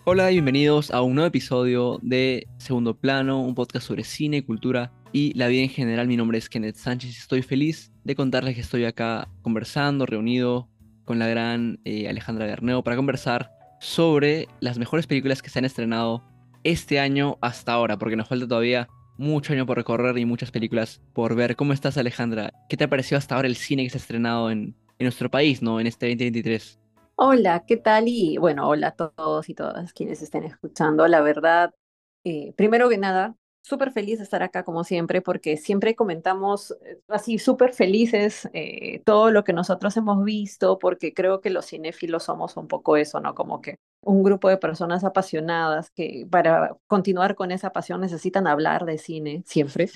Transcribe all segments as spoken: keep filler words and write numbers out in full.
Hola y bienvenidos a un nuevo episodio de Segundo Plano, un podcast sobre cine, cultura y la vida en general. Mi nombre es Kenneth Sánchez y estoy feliz de contarles que estoy acá conversando, reunido con la gran eh, Alejandra Berneo para conversar sobre las mejores películas que se han estrenado este año hasta ahora, porque nos falta todavía mucho año por recorrer y muchas películas por ver. ¿Cómo estás, Alejandra? ¿Qué te ha parecido hasta ahora el cine que se ha estrenado en, en nuestro país, ¿no? En este dos mil veintitrés. Hola, ¿qué tal? Y bueno, hola a todos y todas quienes estén escuchando. La verdad, eh, primero que nada, súper feliz de estar acá como siempre, porque siempre comentamos eh, así súper felices eh, todo lo que nosotros hemos visto, porque creo que los cinéfilos somos un poco eso, ¿no? Como que un grupo de personas apasionadas que para continuar con esa pasión necesitan hablar de cine siempre.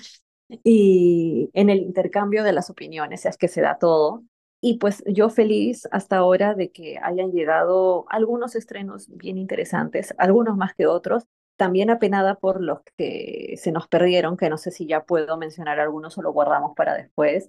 Y en el intercambio de las opiniones es que se da todo. Y pues yo feliz hasta ahora de que hayan llegado algunos estrenos bien interesantes, algunos más que otros. También apenada por los que se nos perdieron, que no sé si ya puedo mencionar algunos o lo guardamos para después.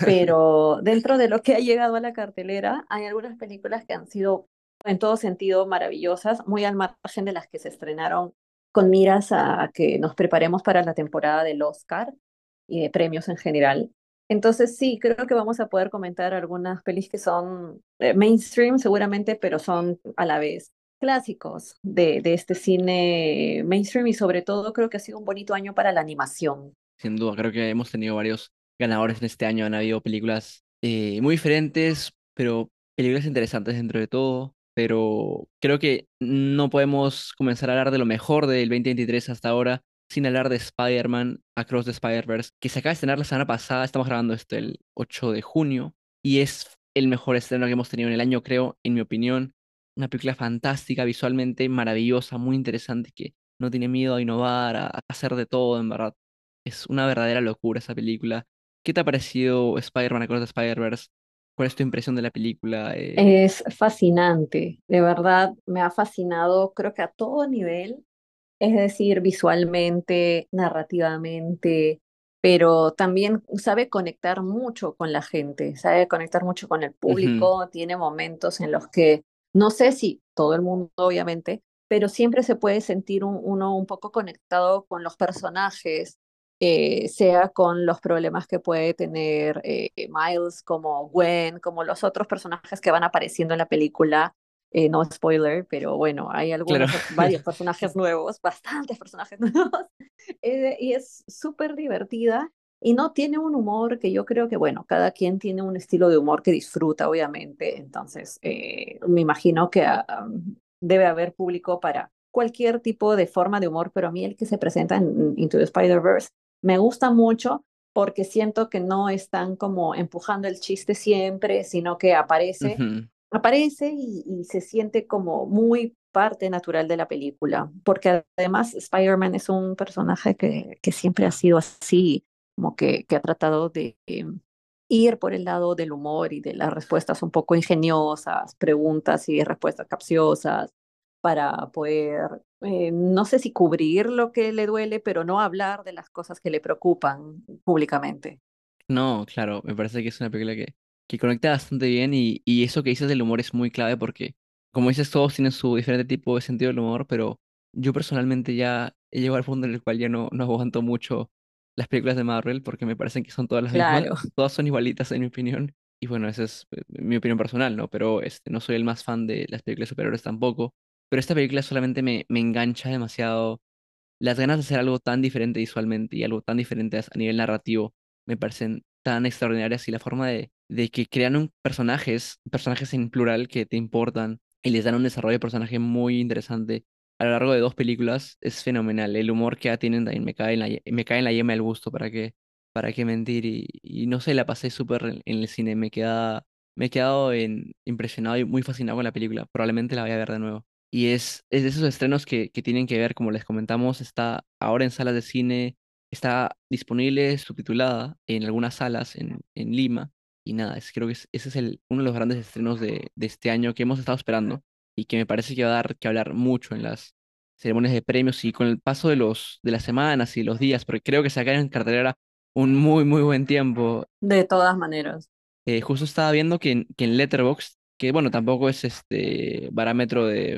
Pero dentro de lo que ha llegado a la cartelera, hay algunas películas que han sido en todo sentido maravillosas, muy al margen de las que se estrenaron con miras a que nos preparemos para la temporada del Oscar y de premios en general. Entonces sí, creo que vamos a poder comentar algunas pelis que son eh, mainstream seguramente, pero son a la vez clásicos de, de este cine mainstream y sobre todo creo que ha sido un bonito año para la animación. Sin duda, creo que hemos tenido varios ganadores en este año. Han habido películas eh, muy diferentes, pero películas interesantes dentro de todo. Pero creo que no podemos comenzar a hablar de lo mejor del dos mil veintitrés hasta ahora sin hablar de Spider-Man Across the Spider-Verse, que se acaba de estrenar la semana pasada. Estamos grabando esto el ocho de junio y es el mejor estreno que hemos tenido en el año, creo, en mi opinión. Una película fantástica, visualmente maravillosa, muy interesante, que no tiene miedo a innovar, a a hacer de todo, en verdad. Es una verdadera locura esa película. ¿Qué te ha parecido Spider-Man Across the Spider-Verse? ¿Cuál es tu impresión de la película? Eh, Es fascinante, de verdad me ha fascinado, creo que a todo nivel, es decir, visualmente, narrativamente, pero también sabe conectar mucho con la gente, sabe conectar mucho con el ujú. público, tiene momentos en los que, no sé si todo el mundo, obviamente, pero siempre se puede sentir un- uno un poco conectado con los personajes, eh, sea con los problemas que puede tener eh, Miles como Gwen, como los otros personajes que van apareciendo en la película, eh, no spoiler, pero bueno, hay Claro. algunos, varios personajes nuevos, bastantes personajes nuevos, eh, y es súper divertida y no tiene un humor que yo creo que, bueno, cada quien tiene un estilo de humor que disfruta, obviamente, entonces eh, me imagino que ah, um, debe haber público para cualquier tipo de forma de humor, pero a mí el que se presenta en Into the Spider-Verse me gusta mucho porque siento que no están como empujando el chiste siempre, sino que aparece Ujú. aparece y, y se siente como muy parte natural de la película, porque además Spider-Man es un personaje que, que siempre ha sido así, como que, que ha tratado de eh, ir por el lado del humor y de las respuestas un poco ingeniosas, preguntas y respuestas capciosas, para poder, eh, no sé si cubrir lo que le duele, pero no hablar de las cosas que le preocupan públicamente. No, claro, me parece que es una película que, que conecta bastante bien y, y eso que dices del humor es muy clave porque, como dices, todos tienen su diferente tipo de sentido del humor, pero yo personalmente ya he llegado al punto en el cual ya no, no aguanto mucho las películas de Marvel porque me parecen que son todas las mismas, Claro. todas son igualitas en mi opinión. Y bueno, esa es eh, mi opinión personal, ¿no? Pero este, no soy el más fan de las películas superiores tampoco. Pero esta película solamente me, me engancha demasiado. Las ganas de hacer algo tan diferente visualmente y algo tan diferente a a nivel narrativo me parecen tan extraordinarias y la forma de, de que crean un personajes, personajes en plural que te importan y les dan un desarrollo de personaje muy interesante a lo largo de dos películas es fenomenal. El humor que ya tienen también me cae en la, ye- me cae en la yema del gusto, ¿para qué, para qué mentir? Y, y no sé, la pasé súper en, en el cine, me queda, me he quedado en, impresionado y muy fascinado con la película. Probablemente la voy a ver de nuevo. Y es, es de esos estrenos que, que tienen que ver, como les comentamos, está ahora en salas de cine, está disponible subtitulada en algunas salas en, en Lima. Y nada, es, creo que es- ese es el, uno de los grandes estrenos de, de este año que hemos estado esperando y que me parece que va a dar que hablar mucho en las ceremonias de premios y con el paso de los, de las semanas y los días, porque creo que sacaron en cartelera un muy, muy buen tiempo. De todas maneras. Eh, justo estaba viendo que en, que en Letterboxd, que bueno, tampoco es este parámetro de,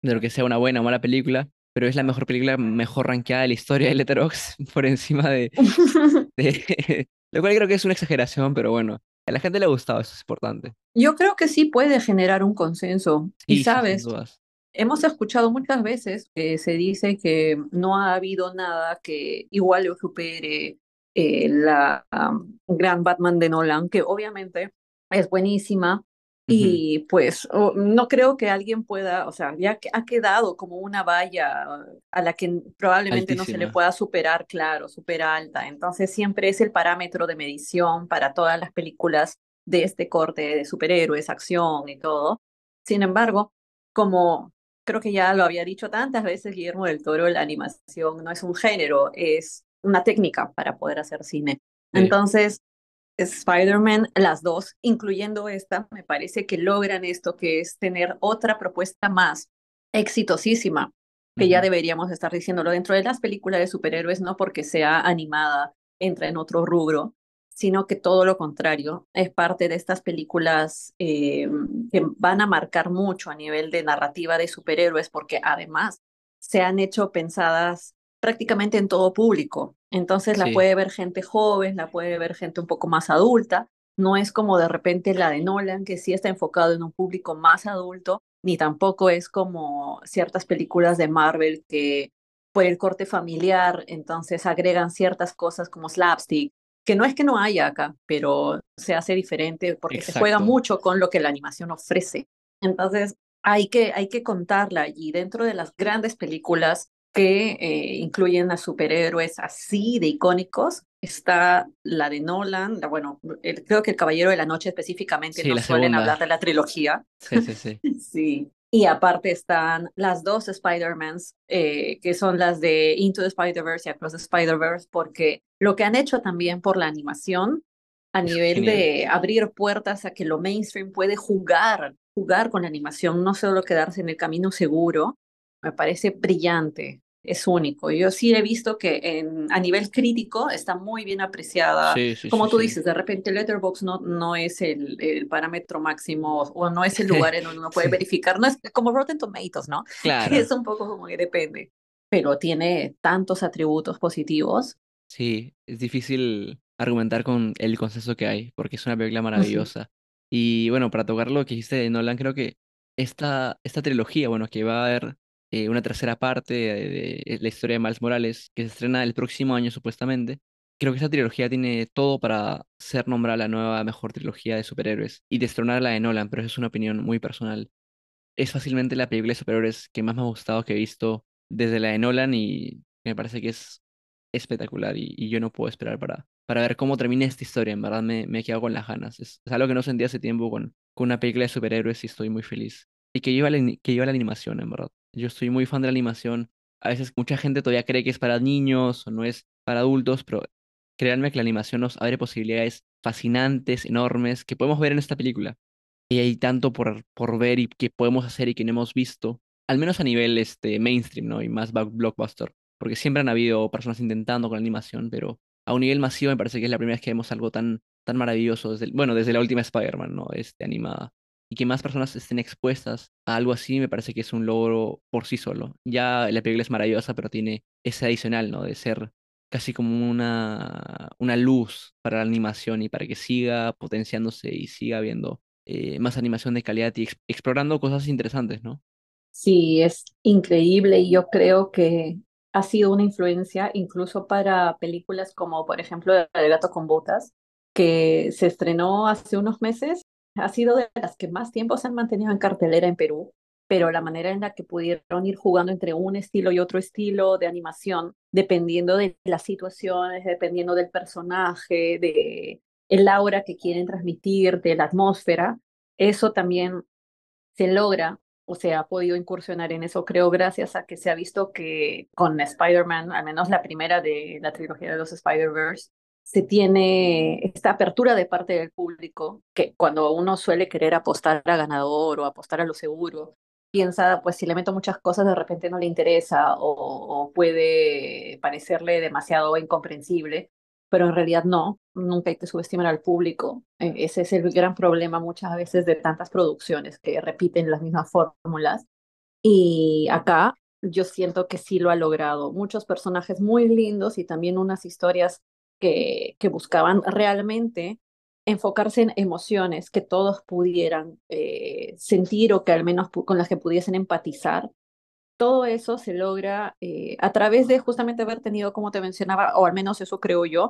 de lo que sea una buena o mala película, pero es la mejor película mejor rankeada de la historia de Letterboxd por encima de, de... Lo cual creo que es una exageración, pero bueno, a la gente le ha gustado, eso es importante. Yo creo que sí puede generar un consenso. Y Sí, sí, sin sabes, dudas. hemos escuchado muchas veces que se dice que no ha habido nada que iguale o supere eh, la um, gran Batman de Nolan, que obviamente es buenísima. Ujú. Y pues o- no creo que alguien pueda, o sea, ya que ha quedado como una valla a la que probablemente no se le Altísima. pueda superar, claro, súper alta. Entonces siempre es el parámetro de medición para todas las películas de este corte de superhéroes, acción y todo. Sin embargo, como creo que ya lo había dicho tantas veces Guillermo del Toro, la animación no es un género, es una técnica para poder hacer cine. Sí. Entonces, Spider-Man, las dos, incluyendo esta, me parece que logran esto, que es tener otra propuesta más exitosísima, que ya Ujú. deberíamos estar diciéndolo dentro de las películas de superhéroes, no porque sea animada, entra en otro rubro, sino que todo lo contrario, es parte de estas películas eh, que van a marcar mucho a nivel de narrativa de superhéroes, porque además se han hecho pensadas prácticamente en todo público. Entonces la Sí, puede ver gente joven, la puede ver gente un poco más adulta. No es como de repente la de Nolan, que sí está enfocado en un público más adulto, ni tampoco es como ciertas películas de Marvel que por el corte familiar, entonces agregan ciertas cosas como slapstick, que no es que no haya acá, pero se hace diferente porque se juega exacto. mucho con lo que la animación ofrece. Entonces hay que, hay que contarla allí dentro de las grandes películas que eh, incluyen a superhéroes así de icónicos. Está la de Nolan, la, bueno, el- creo que El Caballero de la Noche específicamente Sí, no la suelen hablar segunda. de la trilogía. Sí, sí, sí. Sí. Y aparte están las dos Spider-Mans, eh, que son las de Into the Spider-Verse y Across the Spider-Verse, porque lo que han hecho también por la animación, a Es nivel genial. de abrir puertas a que lo mainstream puede jugar, jugar con la animación, no solo quedarse en el camino seguro, me parece brillante, es único. Yo sí he visto que en, a nivel crítico está muy bien apreciada. Sí, sí, sí, Como tú sí. dices, de repente Letterboxd no, no es el, el parámetro máximo o no es el lugar en donde uno puede Sí, verificar. No es como Rotten Tomatoes, ¿no? Que claro. es un poco como que depende. Pero tiene tantos atributos positivos. Sí, es difícil argumentar con el consenso que hay, porque es una película Ujú. maravillosa. Y bueno, para tocar lo que dijiste de Nolan, creo que esta, esta trilogía, bueno, que va a haber eh, una tercera parte de, de la historia de Miles Morales, que se estrena el próximo año supuestamente, creo que esta trilogía tiene todo para ser nombrada la nueva mejor trilogía de superhéroes y destronar la de Nolan, pero eso es una opinión muy personal. Es fácilmente la película de superhéroes que más me ha gustado que he visto desde la de Nolan y me parece que es espectacular y, y yo no puedo esperar para, para ver cómo termina esta historia. En verdad me, me he quedado con las ganas. Es, es algo que no sentí hace tiempo con, con una película de superhéroes y estoy muy feliz. Y que lleva la, ani- que lleva la animación, en verdad. Yo estoy muy fan de la animación. A veces mucha gente todavía cree que es para niños o no es para adultos, pero créanme que la animación nos abre posibilidades fascinantes, enormes, que podemos ver en esta película y hay tanto por, por ver y que podemos hacer y que no hemos visto, al menos a nivel este, mainstream, ¿no? Y más back- blockbuster, porque siempre han habido personas intentando con la animación, pero a un nivel masivo me parece que es la primera vez que vemos algo tan, tan maravilloso, desde, el- bueno, desde la última Spider-Man, ¿no? Este, animada. Y que más personas estén expuestas a algo así me parece que es un logro por sí solo. Ya la película es maravillosa, pero tiene ese adicional, ¿no? De ser casi como una, una luz para la animación y para que siga potenciándose y siga habiendo eh, más animación de calidad y ex- explorando cosas interesantes, ¿no? Sí, es increíble y yo creo que ha sido una influencia incluso para películas como, por ejemplo, El gato con botas, que se estrenó hace unos meses. Ha sido de las que más tiempo se han mantenido en cartelera en Perú, pero la manera en la que pudieron ir jugando entre un estilo y otro estilo de animación, dependiendo de las situaciones, dependiendo del personaje, de el aura que quieren transmitir, de la atmósfera, eso también se logra o se ha podido incursionar en eso, creo, gracias a que se ha visto que con Spider-Man, al menos la primera de la trilogía de los Spider-Verse, se tiene esta apertura de parte del público, que cuando uno suele querer apostar a ganador o apostar a lo seguro, piensa, pues si le meto muchas cosas, de repente no le interesa o, o puede parecerle demasiado incomprensible, pero en realidad no, nunca hay que subestimar al público. Eh, ese es el gran problema muchas veces de tantas producciones que repiten las mismas fórmulas. Y acá yo siento que sí lo ha logrado. Muchos personajes muy lindos y también unas historias que, que buscaban realmente enfocarse en emociones que todos pudieran eh, sentir o que al menos pu- con las que pudiesen empatizar. Todo eso se logra eh, a través de justamente haber tenido, como te mencionaba, o al menos eso creo yo,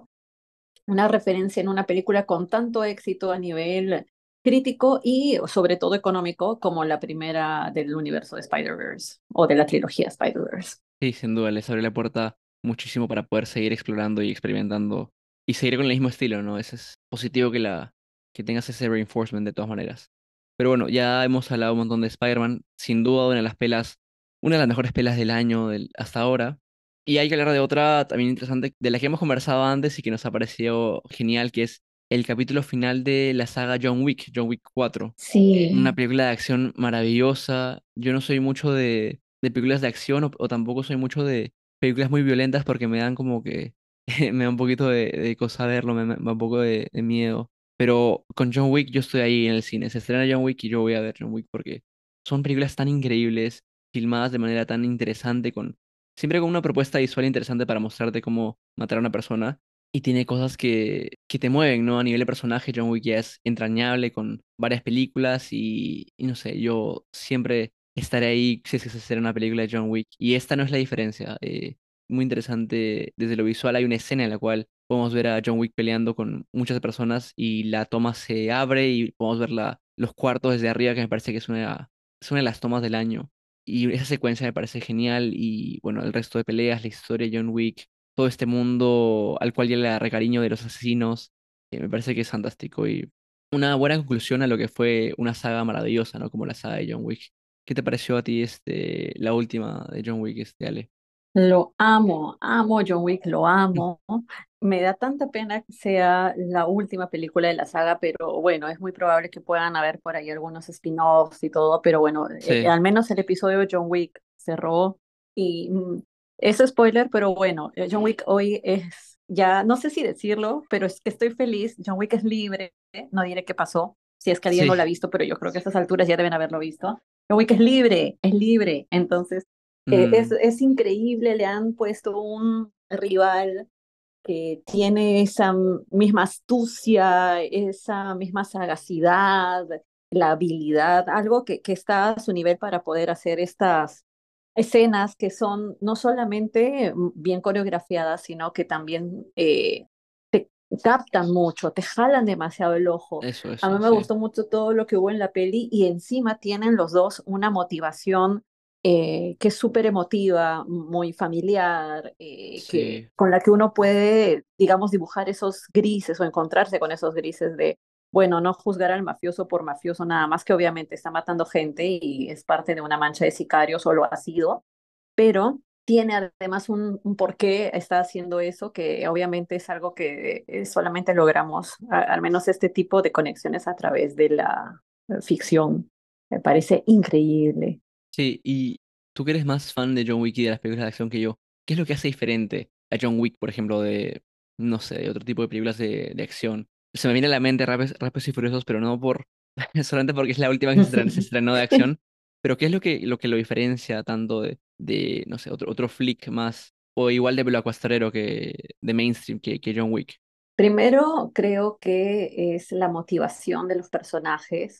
una referencia en una película con tanto éxito a nivel crítico y sobre todo económico como la primera del universo de Spider-Verse o de la trilogía Spider-Verse. Sí, sin duda, les abre la puerta muchísimo para poder seguir explorando y experimentando y seguir con el mismo estilo, ¿no? Ese es positivo que la que tengas ese reinforcement de todas maneras. Pero bueno, ya hemos hablado un montón de Spider-Man, sin duda una de las pelas, una de las mejores pelas del año del, hasta ahora. Y hay que hablar de otra también interesante, de la que hemos conversado antes y que nos ha parecido genial, que es el capítulo final de la saga John Wick, John Wick cuatro. Una Sí, película de acción maravillosa. Yo no soy mucho de, de películas de acción o, o tampoco soy mucho de películas muy violentas porque me dan como que me da un poquito de, de cosa verlo, me, me da un poco de, de miedo. Pero con John Wick yo estoy ahí en el cine. Se estrena John Wick y yo voy a ver John Wick porque son películas tan increíbles, filmadas de manera tan interesante, con siempre con una propuesta visual interesante para mostrarte cómo matar a una persona. Y tiene cosas que, que te mueven, ¿no? A nivel de personaje, John Wick ya es entrañable con varias películas y, y no sé, yo siempre estaré ahí si es que se hace una película de John Wick. Y esta no es la diferencia. Eh, muy interesante desde lo visual. Hay una escena en la cual podemos ver a John Wick peleando con muchas personas y la toma se abre y podemos ver la, los cuartos desde arriba, que me parece que es una, es una de las tomas del año. Y esa secuencia me parece genial y bueno, el resto de peleas, la historia de John Wick, todo este mundo al cual ya le agarré cariño de los asesinos, eh, me parece que es fantástico y una buena conclusión a lo que fue una saga maravillosa, ¿no? Como la saga de John Wick. ¿Qué te pareció a ti este, la última de John Wick, este, Ale? lo amo, amo John Wick, lo amo. Me da tanta pena que sea la última película de la saga, pero bueno, es muy probable que puedan haber por ahí algunos spin-offs y todo, pero bueno, eh, Sí. al menos el episodio de John Wick cerró y mm, es spoiler, pero bueno, eh, John Wick hoy es, ya no sé si decirlo, pero es que estoy feliz, John Wick es libre, no diré qué pasó, si es que alguien no la ha Sí. visto, pero yo creo que a estas alturas ya deben haberlo visto. John Wick es libre, es libre, entonces eh, es, Mm, es increíble, le han puesto un rival que tiene esa m- misma astucia, esa misma sagacidad, la habilidad, algo que, que está a su nivel para poder hacer estas escenas que son no solamente mm, bien coreografiadas, sino que también eh, te captan mucho, te jalan demasiado el ojo. eso, A mí eso, me sí. gustó mucho todo lo que hubo en la peli y encima tienen los dos una motivación eh, que es súper emotiva, muy familiar, eh, que, Sí. con la que uno puede, digamos, dibujar esos grises o encontrarse con esos grises de, bueno, no juzgar al mafioso por mafioso nada más que obviamente está matando gente y es parte de una mancha de sicarios o lo ha sido, pero tiene además un, un por qué está haciendo eso, que obviamente es algo que eh, solamente logramos, a- al menos este tipo de conexiones a través de la eh, ficción. Me parece increíble. Sí, y tú que eres más fan de John Wick y de las películas de acción que yo, ¿qué es lo que hace diferente a John Wick, por ejemplo, de, no sé, de otro tipo de películas de, de acción? Se me viene a la mente Rápidos, Rápidos y Furiosos, pero no por, solamente porque es la última que se estrenó, se estrenó de acción, pero ¿qué es lo que lo, que lo diferencia tanto de, de, no sé, otro, otro flick más, o igual de blockbusterero que, de mainstream que, que John Wick? Primero, creo que es la motivación de los personajes,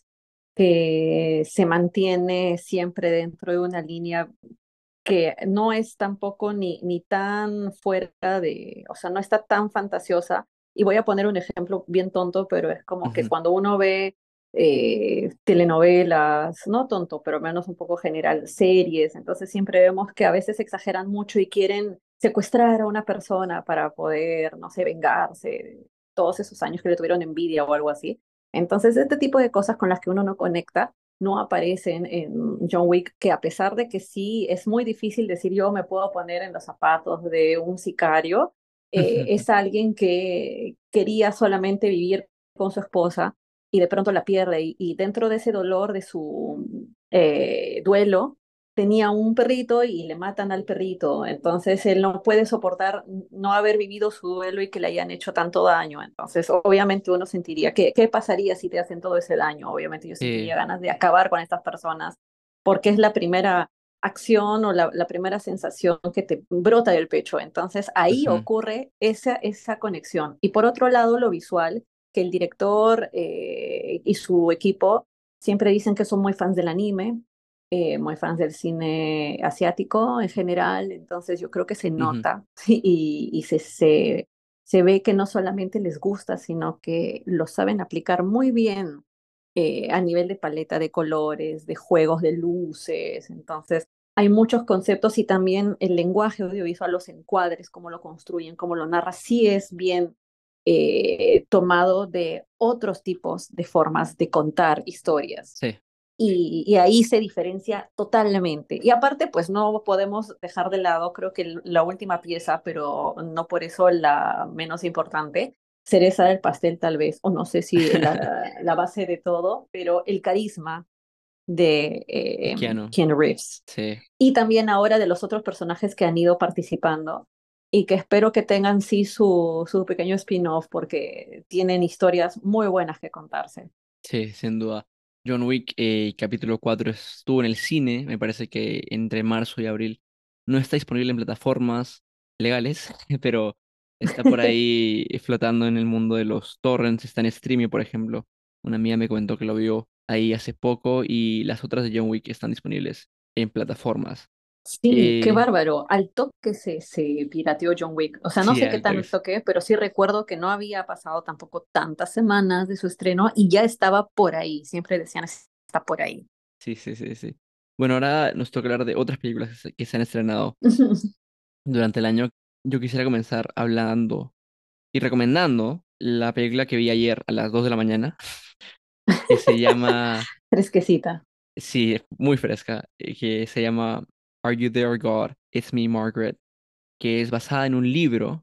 que se mantiene siempre dentro de una línea que no es tampoco ni, ni tan fuera de, o sea, no está tan fantasiosa. Y voy a poner un ejemplo bien tonto, pero es como que Ujú. cuando uno ve eh, telenovelas, no tonto, pero menos un poco general, series, entonces siempre vemos que a veces exageran mucho y quieren secuestrar a una persona para poder, no sé, vengarse de todos esos años que le tuvieron envidia o algo así. Entonces, este tipo de cosas con las que uno no conecta no aparecen en John Wick, que a pesar de que sí es muy difícil decir yo me puedo poner en los zapatos de un sicario, eh, es alguien que quería solamente vivir con su esposa y de pronto la pierde y, y dentro de ese dolor de su eh, duelo tenía un perrito y le matan al perrito, entonces él no puede soportar no haber vivido su duelo y que le hayan hecho tanto daño, entonces obviamente uno sentiría, ¿qué, qué pasaría si te hacen todo ese daño? Obviamente yo Eh, sentiría ganas de acabar con estas personas, porque es la primera acción o la, la primera sensación que te brota del pecho. Entonces ahí Ujú, ocurre esa, esa conexión. Y por otro lado, lo visual, que el director eh, y su equipo siempre dicen que son muy fans del anime, eh, muy fans del cine asiático en general, entonces yo creo que se ujú. nota y, y se, se, se ve que no solamente les gusta, sino que lo saben aplicar muy bien eh, a nivel de paleta de colores, de juegos de luces. Entonces, hay muchos conceptos y también el lenguaje audiovisual, los encuadres, cómo lo construyen, cómo lo narra, sí es bien eh, tomado de otros tipos de formas de contar historias. Sí, Y, y ahí se diferencia totalmente. Y aparte, pues no podemos dejar de lado, creo que la última pieza, pero no por eso la menos importante, cereza del pastel tal vez, o no sé si la, la base de todo, pero el carisma de de eh, Keanu. Keanu Reeves. Sí, Y también ahora de los otros personajes que han ido participando y que espero que tengan sí su, su pequeño spin-off porque tienen historias muy buenas que contarse. sí, sin duda. John Wick, eh, capítulo cuatro estuvo en el cine, me parece que entre marzo y abril. No está disponible en plataformas legales, pero está por ahí flotando en el mundo de los torrents, está en streaming, por ejemplo. Una amiga me comentó que lo vio ahí hace poco y las otras de John Wick están disponibles en plataformas. Sí, qué Eh, bárbaro. Al toque se, se pirateó John Wick. O sea, no sí, sé qué alto tan es. toque, pero sí recuerdo que no había pasado tampoco tantas semanas de su estreno y ya estaba por ahí. Siempre decían, está por ahí. Sí, sí, sí, sí. Bueno, ahora nos toca hablar de otras películas que se que se han estrenado durante el año. Yo quisiera comenzar hablando y recomendando la película que vi ayer a las dos de la mañana, que se llama, Fresquecita. sí, es muy fresca, eh, que se llama Are You There, God? It's Me, Margaret, que es basada en un libro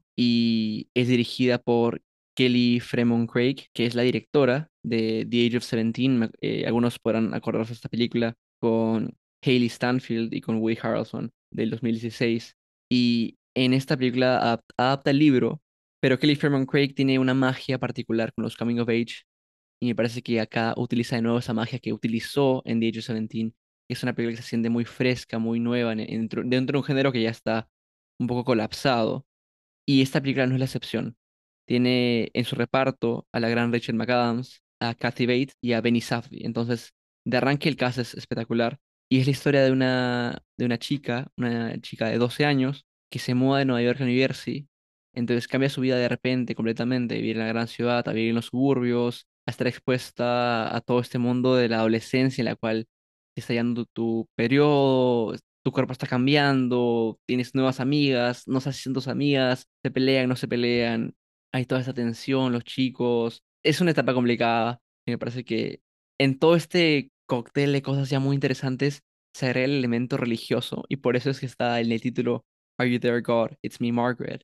y es dirigida por Kelly Fremon Craig, que es la directora de The Age of Seventeen. Me- eh, algunos podrán acordarse de esta película con Hailey Stanfield y con Woody Harrelson del dos mil dieciséis. Y en esta película adap- adapta el libro, pero Kelly Fremon Craig tiene una magia particular con los coming of age y me parece que acá utiliza de nuevo esa magia que utilizó en The Age of Seventeen. Es una película que se siente muy fresca, muy nueva en- dentro, dentro de un género que ya está un poco colapsado. Y esta película no es la excepción. Tiene en su reparto a la gran Rachel McAdams, a Kathy Bates y a Benny Safdie. Entonces, de arranque el cast es espectacular. Y es la historia de una, de una chica, una chica de doce años, que se muda de Nueva York a New Jersey. Entonces cambia su vida de repente completamente, vivir en la gran ciudad, a vivir en los suburbios, a estar expuesta a todo este mundo de la adolescencia en la cual te está llegando tu periodo, tu cuerpo está cambiando, tienes nuevas amigas, no estás haciendo tus amigas, se pelean, no se pelean, hay toda esta tensión, los chicos. Es una etapa complicada y me parece que en todo este cóctel de cosas ya muy interesantes se agrega el elemento religioso y por eso es que está en el título Are You There, God? It's Me, Margaret,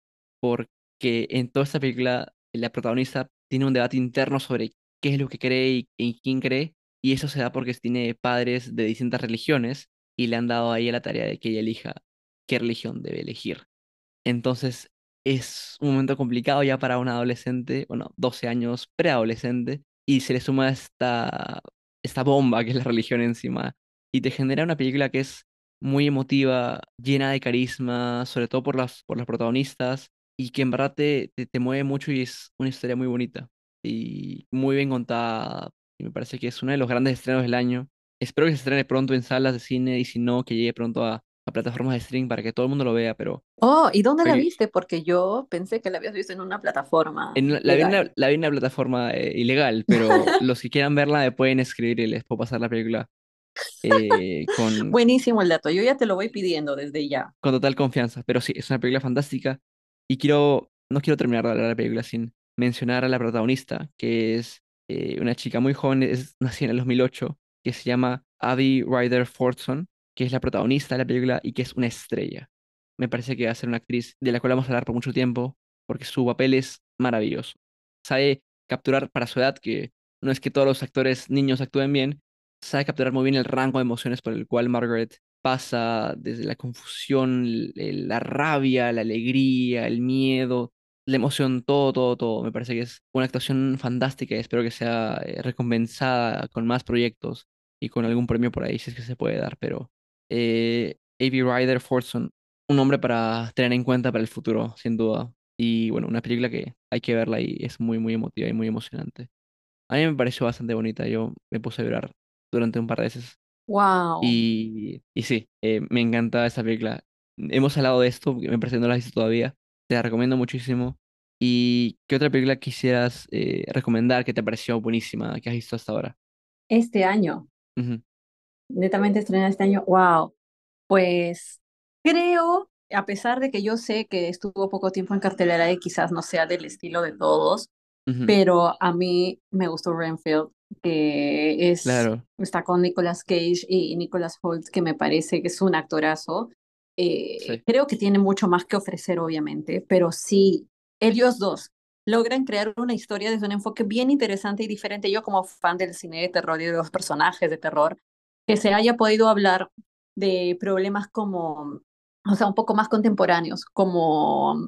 porque en toda esta película la protagonista tiene un debate interno sobre qué es lo que cree y en quién cree y eso se da porque tiene padres de distintas religiones y le han dado a ella la tarea de que ella elija qué religión debe elegir. Entonces es un momento complicado ya para una adolescente, bueno, doce años, preadolescente, y se le suma esta, esta bomba que es la religión encima, y te genera una película que es muy emotiva, llena de carisma, sobre todo por las, por los protagonistas, y que en verdad te, te, te mueve mucho y es una historia muy bonita y muy bien contada. Y me parece que es uno de los grandes estrenos del año. Espero que se estrene pronto en salas de cine y si no, que llegue pronto a, a plataformas de streaming para que todo el mundo lo vea, pero Oh, ¿y dónde la Oye, viste? Porque yo pensé que la habías visto en una plataforma en la, la vi en la, legal. la vi en una plataforma eh, ilegal, pero los que quieran verla me pueden escribir y les puedo pasar la película eh, con, Buenísimo el dato. Yo ya te lo voy pidiendo desde ya. con total confianza. Pero sí, es una película fantástica y quiero, no quiero terminar de hablar de la película sin mencionar a la protagonista, que es eh, una chica muy joven, es nacida en el dos mil ocho, que se llama Abby Ryder Fortson, que es la protagonista de la película y que es una estrella. Me parece que va a ser una actriz de la cual vamos a hablar por mucho tiempo, porque su papel es maravilloso. Sabe capturar para su edad, que no es que todos los actores niños actúen bien, sabe capturar muy bien el rango de emociones por el cual Margaret pasa desde la confusión, el- el- la rabia, la alegría, el miedo, la emoción, todo, todo, todo. Me parece que es una actuación fantástica y espero que sea eh, recompensada con más proyectos y con algún premio por ahí, si es que se puede dar. Pero eh, Avi Ryder Fortson, un nombre para tener en cuenta para el futuro, sin duda. Y bueno, una película que hay que verla y es muy, muy emotiva y muy emocionante. A mí me pareció bastante bonita, yo me puse a llorar durante un par de veces. Wow. Y, y sí, eh, me encanta esta película. Hemos hablado de esto, porque me parece que no la has visto todavía. Te la recomiendo muchísimo. ¿Y qué otra película quisieras eh, recomendar que te pareció buenísima, que has visto hasta ahora? Este año, Ujú, netamente estrenada este año, wow. Pues creo, a pesar de que yo sé que estuvo poco tiempo en cartelera y quizás no sea del estilo de todos, ujú, pero a mí me gustó Renfield, que es, claro. está con Nicolas Cage y Nicolas Hoult, que me parece que es un actorazo. Eh, Sí. creo que tiene mucho más que ofrecer, obviamente, pero sí, ellos dos logran crear una historia desde un enfoque bien interesante y diferente. Yo como fan del cine de terror y de los personajes de terror, que se haya podido hablar de problemas como, o sea, un poco más contemporáneos, como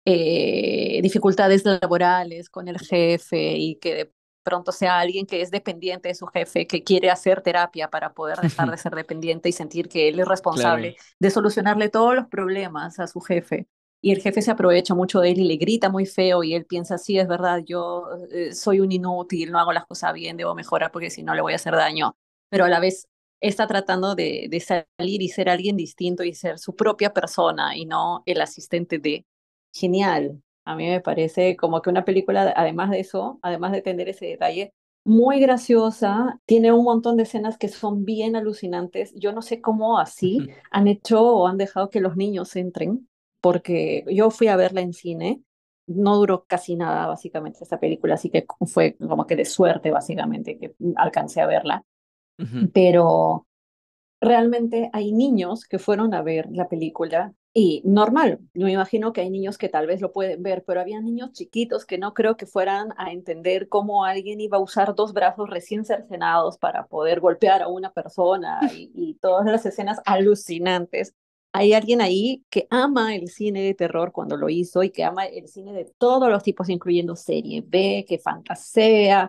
eh, dificultades laborales con el jefe y que de pronto sea alguien que es dependiente de su jefe, que quiere hacer terapia para poder dejar de ser dependiente y sentir que él es Claro. responsable de solucionarle todos los problemas a su jefe. Y el jefe se aprovecha mucho de él y le grita muy feo y él piensa, sí, es verdad, yo eh, soy un inútil, no hago las cosas bien, debo mejorar porque si no le voy a hacer daño. Pero a la vez está tratando de, de salir y ser alguien distinto y ser su propia persona y no el asistente de genial. A mí me parece como que una película, además de eso, además de tener ese detalle, muy graciosa, tiene un montón de escenas que son bien alucinantes. Yo no sé cómo así han hecho o han dejado que los niños entren, porque yo fui a verla en cine, no duró casi nada básicamente esta película, así que fue como que de suerte básicamente que alcancé a verla, Ujú, pero realmente hay niños que fueron a ver la película y normal, me imagino que hay niños que tal vez lo pueden ver, pero había niños chiquitos que no creo que fueran a entender cómo alguien iba a usar dos brazos recién cercenados para poder golpear a una persona y, y todas las escenas alucinantes. Hay alguien ahí que ama el cine de terror cuando lo hizo y que ama el cine de todos los tipos, incluyendo serie B, que fantasea,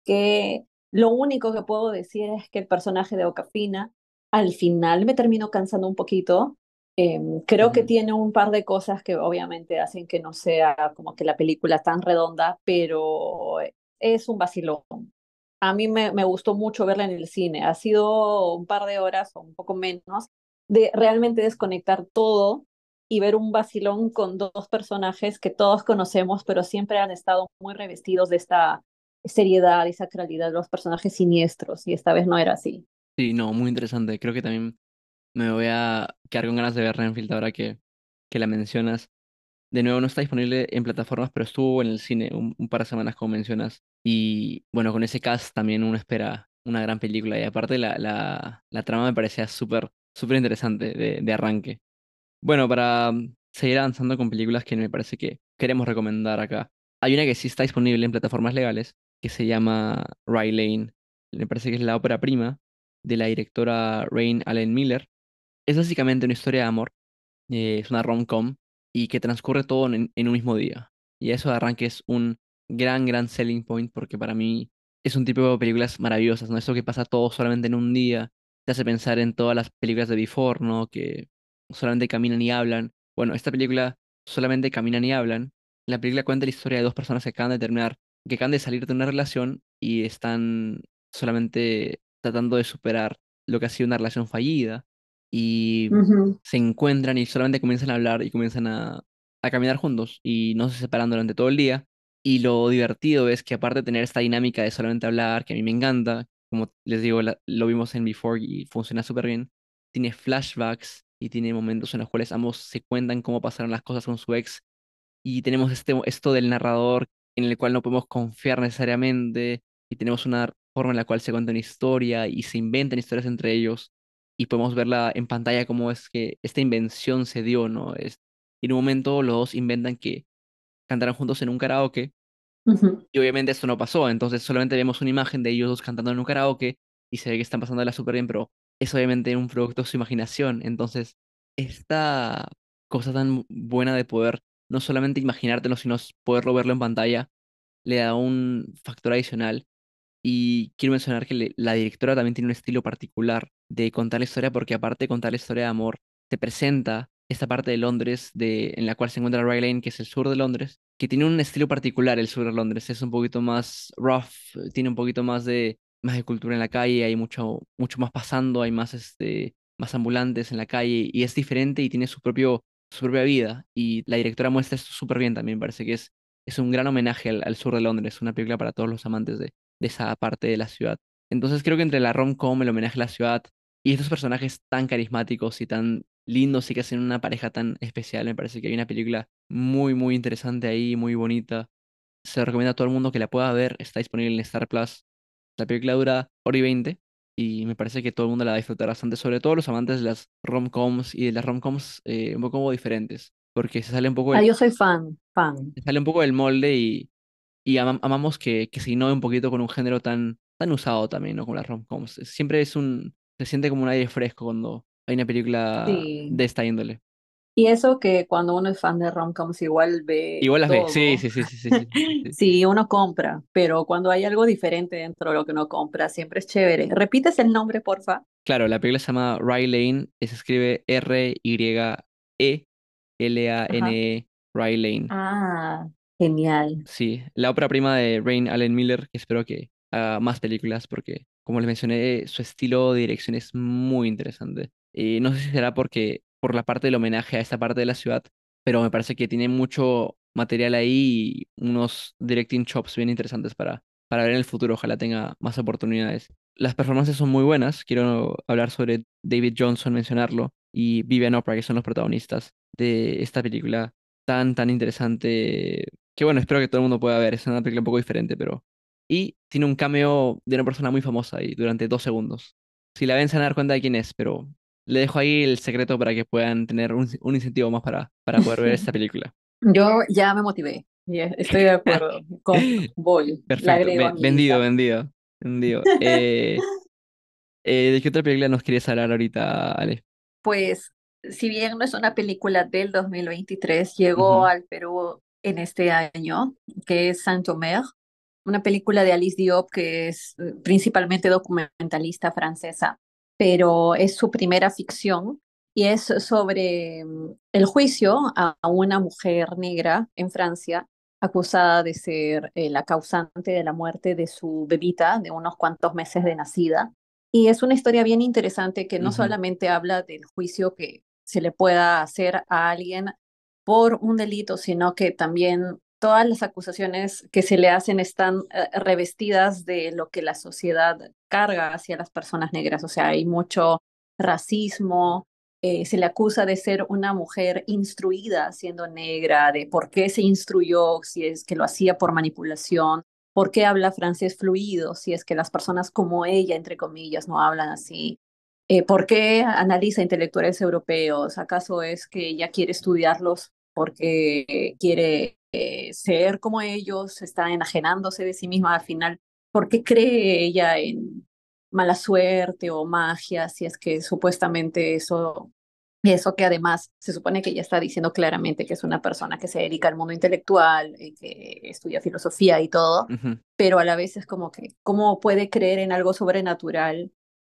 que lo único que puedo decir es que el personaje de Okafina al final me terminó cansando un poquito. Eh, creo que ujú. tiene un par de cosas que obviamente hacen que no sea como que la película tan redonda, pero es un vacilón. A mí me, me gustó mucho verla en el cine. Ha sido un par de horas o un poco menos de realmente desconectar todo y ver un vacilón con dos personajes que todos conocemos, pero siempre han estado muy revestidos de esta seriedad y sacralidad de los personajes siniestros, y esta vez no era así. Sí, no, muy interesante. Creo que también me voy a quedar con ganas de ver Renfield ahora que, que la mencionas. De nuevo, no está disponible en plataformas, pero estuvo en el cine un, un par de semanas, como mencionas. Y bueno, con ese cast también uno espera una gran película. Y aparte, la, la, la trama me parecía súper, súper interesante de, de arranque. Bueno, para mm, seguir avanzando con películas que me parece que queremos recomendar acá. Hay una que sí está disponible en plataformas legales, que se llama Rye Lane. Me parece que es la ópera prima de la directora Rain Allen Miller. Es básicamente una historia de amor, eh, es una rom-com y que transcurre todo en, en un mismo día. Y eso de arranque es un gran, gran selling point porque para mí es un tipo de películas maravillosas, ¿no? Eso que pasa todo solamente en un día, te hace pensar en todas las películas de Before, ¿no? Que solamente caminan y hablan. Bueno, esta película solamente caminan y hablan. La película cuenta la historia de dos personas que acaban de terminar, que acaban de salir de una relación y están solamente tratando de superar lo que ha sido una relación fallida. Y Ujú, se encuentran y solamente comienzan a hablar y comienzan a, a caminar juntos y no se separan durante todo el día. Y lo divertido es que aparte de tener esta dinámica de solamente hablar, que a mí me encanta, como les digo, la- lo vimos en Before y funciona súper bien, tiene flashbacks y tiene momentos en los cuales ambos se cuentan cómo pasaron las cosas con su ex y tenemos este, esto del narrador en el cual no podemos confiar necesariamente y tenemos una forma en la cual se cuenta una historia y se inventan historias entre ellos y podemos verla en pantalla cómo es que esta invención se dio, ¿no? Es, y en un momento los dos inventan que cantaran juntos en un karaoke ujú, y obviamente esto no pasó, entonces solamente vemos una imagen de ellos dos cantando en un karaoke y se ve que están pasándola súper bien, pero es obviamente un producto de su imaginación. Entonces, esta cosa tan buena de poder no solamente imaginártelo, sino poderlo verlo en pantalla, le da un factor adicional. Y quiero mencionar que le- la directora también tiene un estilo particular de contar la historia, porque aparte de contar la historia de amor, te presenta esta parte de Londres de, en la cual se encuentra Rye Lane, que es el sur de Londres, que tiene un estilo particular el sur de Londres. Es un poquito más rough, tiene un poquito más de, más de cultura en la calle, hay mucho, mucho más pasando, hay más, este, más ambulantes en la calle y es diferente y tiene su propio, su propia vida. Y la directora muestra esto súper bien también, parece que es, es un gran homenaje al, al sur de Londres, una película para todos los amantes de, de esa parte de la ciudad. Entonces creo que entre la rom-com, el homenaje a la ciudad y estos personajes tan carismáticos y tan lindos y que hacen una pareja tan especial, me parece que hay una película muy, muy interesante ahí, muy bonita. Se recomienda a todo el mundo que la pueda ver, está disponible en Star Plus. La película dura hora y veinte y me parece que todo el mundo la va a disfrutar bastante, sobre todo los amantes de las rom-coms y de las rom-coms eh, un poco como diferentes, porque se sale un poco Ah, del, yo soy fan, fan. se sale un poco del molde y, y ama- amamos que, que se innove un poquito con un género tan, tan usado también, ¿no? Como las rom-coms. Siempre es un, se siente como un aire fresco cuando hay una película Sí. de esta índole. Y eso que cuando uno es fan de romcoms igual ve Igual las ve, sí, todo. sí, sí, sí, sí, sí, sí, sí. Sí, uno compra, pero cuando hay algo diferente dentro de lo que uno compra, siempre es chévere. ¿Repites el nombre, porfa? Claro, la película se llama Rye Lane, y se escribe R Y E L A N Ajá. E, Rye Lane. Ah, genial. Sí, la ópera prima de Rain Allen Miller, que espero que haga más películas porque, como les mencioné, su estilo de dirección es muy interesante. Y no sé si será porque, por la parte del homenaje a esta parte de la ciudad, pero me parece que tiene mucho material ahí y unos directing chops bien interesantes para, para ver en el futuro. Ojalá tenga más oportunidades. Las performances son muy buenas. Quiero hablar sobre David Johnson, mencionarlo, y Vivian Oprah, que son los protagonistas de esta película tan, tan interesante que bueno, espero que todo el mundo pueda ver. Es una película un poco diferente, pero... Y tiene un cameo de una persona muy famosa ahí durante dos segundos. Si la ven, se van a dar cuenta de quién es, pero le dejo ahí el secreto para que puedan tener un, un incentivo más para, para poder ver esta película. Yo ya me motivé. Ya estoy de acuerdo. Com- voy, la Perfecto. agrego Ve- a mi vendido, lista. vendido. Vendido. Eh, eh, ¿de qué otra película nos querías hablar ahorita, Ale? Pues, si bien no es una película del dos mil veintitrés, llegó Ujú, al Perú en este año, que es Saint-Omer, una película de Alice Diop que es eh, principalmente documentalista francesa, pero es su primera ficción y es sobre mm, el juicio a a una mujer negra en Francia acusada de ser eh, la causante de la muerte de su bebita de unos cuantos meses de nacida. Y es una historia bien interesante que no ujú, solamente habla del juicio que se le pueda hacer a alguien por un delito, sino que también todas las acusaciones que se le hacen están eh, revestidas de lo que la sociedad carga hacia las personas negras. O sea, hay mucho racismo, eh, se le acusa de ser una mujer instruida siendo negra, de por qué se instruyó, si es que lo hacía por manipulación, por qué habla francés fluido, si es que las personas como ella, entre comillas, no hablan así. Eh, ¿por qué analiza intelectuales europeos? ¿Acaso es que ella quiere estudiarlos porque quiere eh, ser como ellos, está enajenándose de sí misma al final? ¿Por qué cree ella en mala suerte o magia si es que supuestamente eso, eso que además se supone que ella está diciendo claramente que es una persona que se dedica al mundo intelectual, y que estudia filosofía y todo, ujú, pero a la vez es como que, ¿cómo puede creer en algo sobrenatural?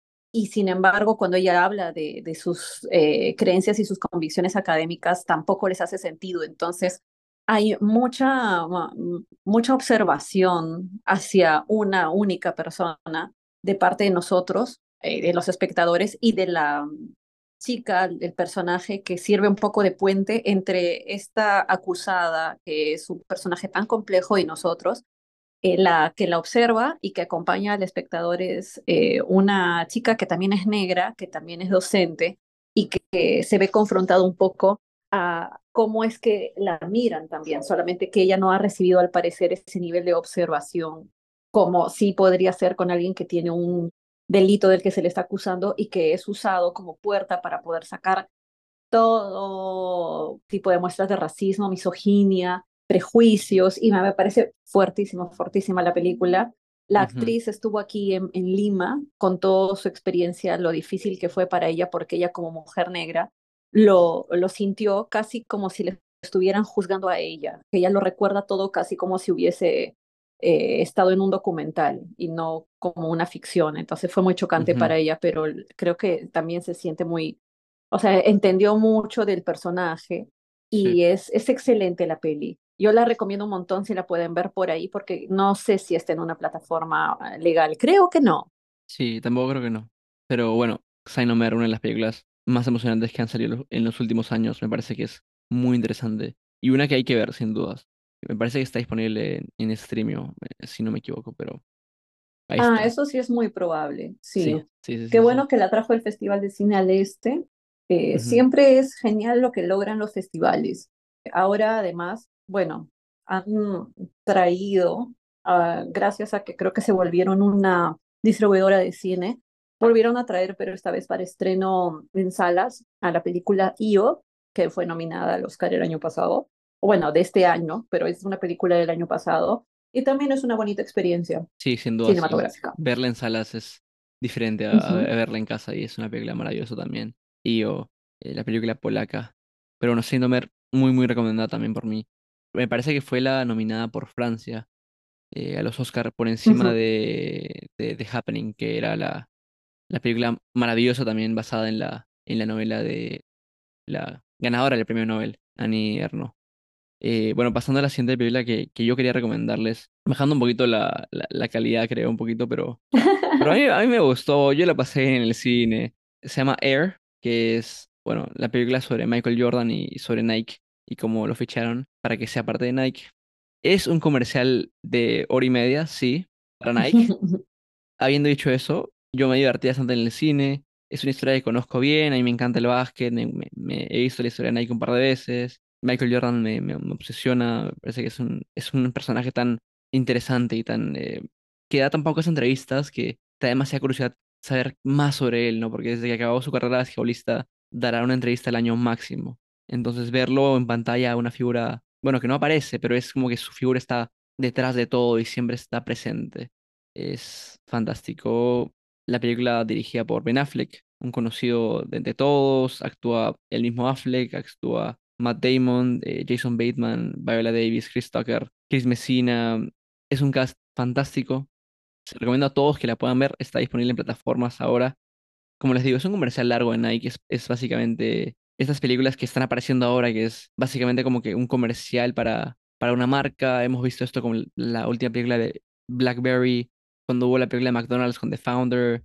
Y sin embargo, cuando ella habla de, de sus eh, creencias y sus convicciones académicas, tampoco les hace sentido. Entonces, hay mucha, mu- mucha observación hacia una única persona de parte de nosotros, eh, de los espectadores y de la chica, el personaje que sirve un poco de puente entre esta acusada, que es un personaje tan complejo, y nosotros eh, la que la observa y que acompaña al espectador es eh, una chica que también es negra, que también es docente y que, que se ve confrontado un poco a cómo es que la miran también, solamente que ella no ha recibido al parecer ese nivel de observación como sí podría ser con alguien que tiene un delito del que se le está acusando y que es usado como puerta para poder sacar todo tipo de muestras de racismo, misoginia, prejuicios, y me parece fuertísimo, fuertísima la película. La ujú, actriz estuvo aquí en, en Lima, contó su experiencia, lo difícil que fue para ella, porque ella como mujer negra lo, lo sintió casi como si le estuvieran juzgando a ella, que ella lo recuerda todo casi como si hubiese eh, estado en un documental y no como una ficción. Entonces fue muy chocante ujú. para ella, pero creo que también se siente muy O sea, entendió mucho del personaje Sí. y es, es excelente la peli. Yo la recomiendo un montón si la pueden ver por ahí, porque no sé si está en una plataforma eh, legal. Creo que no. Sí, tampoco creo que no. Pero bueno, Xenomere, una de las películas más emocionantes que han salido lo- en los últimos años, me parece que es muy interesante. Y una que hay que ver, sin dudas. Me parece que está disponible en, en Streamio, eh, si no me equivoco, pero ahí Ah, está. eso sí es muy probable, sí. Sí, sí, sí, Qué sí, sí. bueno que la trajo el Festival de Cine al Este. Eh, Ujú. siempre es genial lo que logran los festivales. Ahora, además, bueno, han traído, ah, gracias a que creo que se volvieron una distribuidora de cine, volvieron a traer, pero esta vez para estreno en salas, a la película I O, que fue nominada al Oscar el año pasado. O bueno, de este año, pero es una película del año pasado. Y también es una bonita experiencia Sí, sin dudas. el- cinematográfica. Verla en salas es diferente a, a Ujú, verla en casa y es una película maravillosa también. Y o eh, la película polaca. Pero no sé, Nomer, muy, muy recomendada también por mí. Me parece que fue la nominada por Francia eh, a los Oscar por encima ujú, de, de The Happening, que era la, la película maravillosa también basada en la, en la novela de la ganadora del premio Nobel, Annie Ernaux. Eh, bueno, pasando a la siguiente película que, que yo quería recomendarles, bajando un poquito la, la, la calidad, creo, un poquito, pero, pero a mí, a mí me gustó, yo la pasé en el cine. Se llama Air, que es, bueno, la película sobre Michael Jordan y sobre Nike y cómo lo ficharon para que sea parte de Nike. Es un comercial de hora y media, sí, para Nike. Habiendo dicho eso, yo me divertí bastante en el cine. Es una historia que conozco bien, a mí me encanta el básquet, me, me- me- he visto la historia de Nike un par de veces. Michael Jordan me, me- me obsesiona, me parece que es un, es un personaje tan interesante y tan eh, que da tan pocas entrevistas que te da demasiada curiosidad saber más sobre él, ¿no? Porque desde que acabó su carrera de basquetbolista dará una entrevista al año máximo. Entonces verlo en pantalla, una figura, bueno, que no aparece, pero es como que su figura está detrás de todo y siempre está presente. Es fantástico. La película dirigida por Ben Affleck, un conocido de, de todos. Actúa el mismo Affleck, actúa Matt Damon, eh, Jason Bateman, Viola Davis, Chris Tucker, Chris Messina. Es un cast fantástico. Se lo recomiendo a todos que la puedan ver. Está disponible en plataformas ahora. Como les digo, es un comercial largo de Nike. Es, es básicamente estas películas que están apareciendo ahora, que es básicamente como que un comercial para, para una marca. Hemos visto esto con la última película de BlackBerry, cuando hubo la película de McDonald's con The Founder.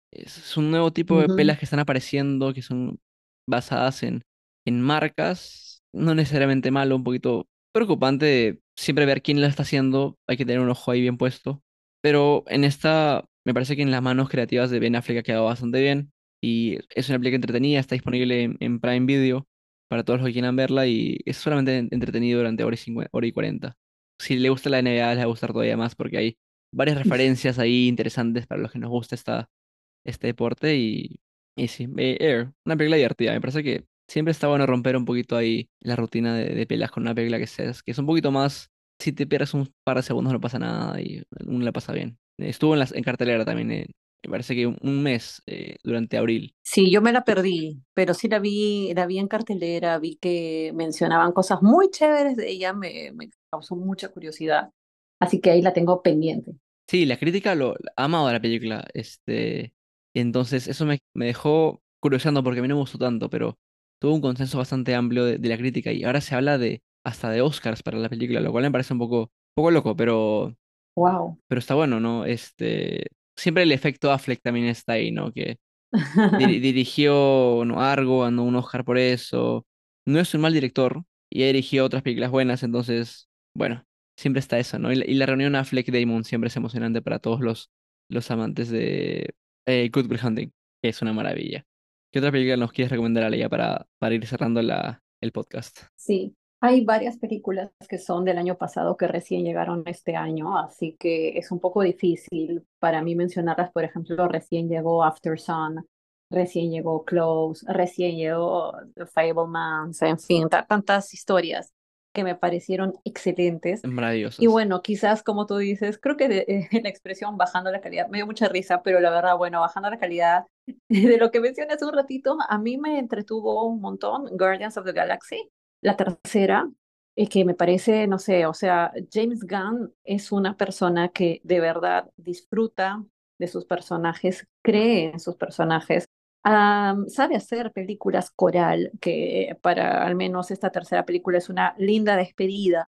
Es un nuevo tipo de ujú. pelas que están apareciendo, que son basadas en, en marcas, no necesariamente malo, un poquito preocupante de siempre ver quién la está haciendo, hay que tener un ojo ahí bien puesto. Pero en esta, me parece que en las manos creativas de Ben Affleck ha quedado bastante bien y es una película entretenida, está disponible en, en Prime Video para todos los que quieran verla y es solamente en- entretenido durante hora y cincuenta, hora y cuarenta. Si le gusta la N B A, les va a gustar todavía más porque hay varias referencias ahí interesantes para los que nos gusta esta este deporte y, y sí, eh, Air, una película divertida. Me parece que siempre está bueno romper un poquito ahí la rutina de, de peleas con una película que seas, que es un poquito más, si te pierdes un par de segundos no pasa nada y uno la pasa bien. Estuvo en, las, en cartelera también, eh, me parece que un, un mes eh, durante abril. Sí, yo me la perdí, pero sí la vi, la vi en cartelera, vi que mencionaban cosas muy chéveres de ella, me, me causó mucha curiosidad, así que ahí la tengo pendiente. Sí, la crítica lo ha amado a la película, este, entonces eso me, me dejó curioseando porque a mí no me gustó tanto, pero tuvo un consenso bastante amplio de, de la crítica y ahora se habla de hasta de Oscars para la película, lo cual me parece un poco, poco loco, pero, Wow. pero está bueno, ¿no? Este, siempre el efecto Affleck también está ahí, ¿no? Que diri- dirigió, ¿no? Argo, ganó un Oscar por eso. No es un mal director y ha dirigido otras películas buenas, entonces, bueno, siempre está eso, ¿no? Y la, y la reunión Affleck-Damon siempre es emocionante para todos los, los amantes de eh, Good Will Hunting, que es una maravilla. ¿Qué otra película nos quieres recomendar, Aleya, para, para ir cerrando la, el podcast? Sí, hay varias películas que son del año pasado que recién llegaron este año, así que es un poco difícil para mí mencionarlas. Por ejemplo, recién llegó After Sun, recién llegó Close, recién llegó The Fabelmans, en fin, ta- tantas historias que me parecieron excelentes. Y Maravillosas. bueno, quizás como tú dices, creo que de- eh, la expresión bajando la calidad me dio mucha risa, pero la verdad, bueno, bajando la calidad de lo que mencioné hace un ratito, a mí me entretuvo un montón Guardians of the Galaxy, la tercera, eh, que me parece, no sé, o sea, James Gunn es una persona que de verdad disfruta de sus personajes, cree en sus personajes. Am, sabe hacer películas coral, que para al menos esta tercera película es una linda despedida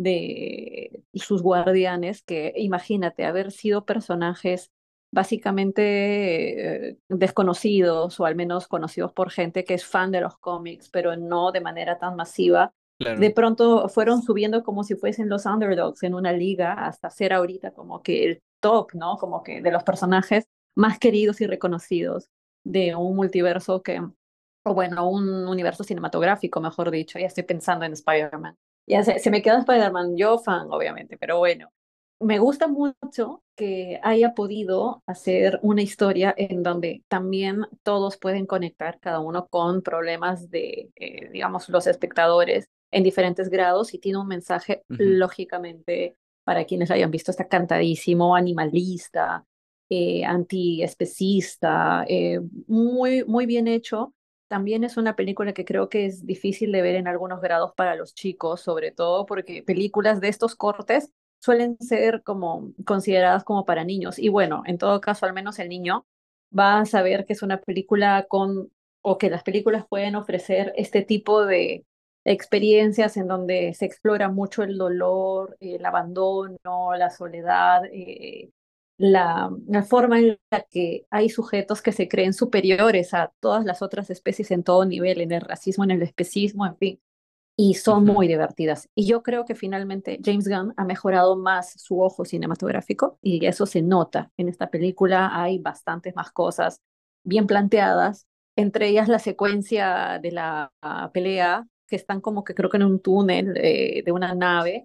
de sus guardianes, que imagínate haber sido personajes básicamente eh, desconocidos o al menos conocidos por gente que es fan de los cómics, pero no de manera tan masiva. De Claro, pronto fueron subiendo como si fuesen los underdogs en una liga hasta ser ahorita como que el top, ¿no? Como que de los personajes más queridos y reconocidos de un multiverso que, o bueno, un universo cinematográfico, mejor dicho. Ya estoy pensando en Spider-Man. Ya se, se me queda Spider-Man, yo fan, obviamente, pero bueno. Me gusta mucho que haya podido hacer una historia en donde también todos pueden conectar, cada uno con problemas de, eh, digamos, los espectadores en diferentes grados y tiene un mensaje, ujú, lógicamente, para quienes la hayan visto, está cantadísimo, animalista, eh, antiespecista, eh, muy, muy bien hecho. También es una película que creo que es difícil de ver en algunos grados para los chicos, sobre todo porque películas de estos cortes suelen ser como consideradas como para niños. Y bueno, en todo caso, al menos el niño va a saber que es una película con, o que las películas pueden ofrecer este tipo de experiencias en donde se explora mucho el dolor, el abandono, la soledad, eh, la, la forma en la que hay sujetos que se creen superiores a todas las otras especies en todo nivel, en el racismo, en el especismo, en fin, y son ujú. muy divertidas. Y yo creo que finalmente James Gunn ha mejorado más su ojo cinematográfico y eso se nota. En esta película hay bastantes más cosas bien planteadas, entre ellas la secuencia de la ah, pelea, que están como que creo que en un túnel eh, de una nave.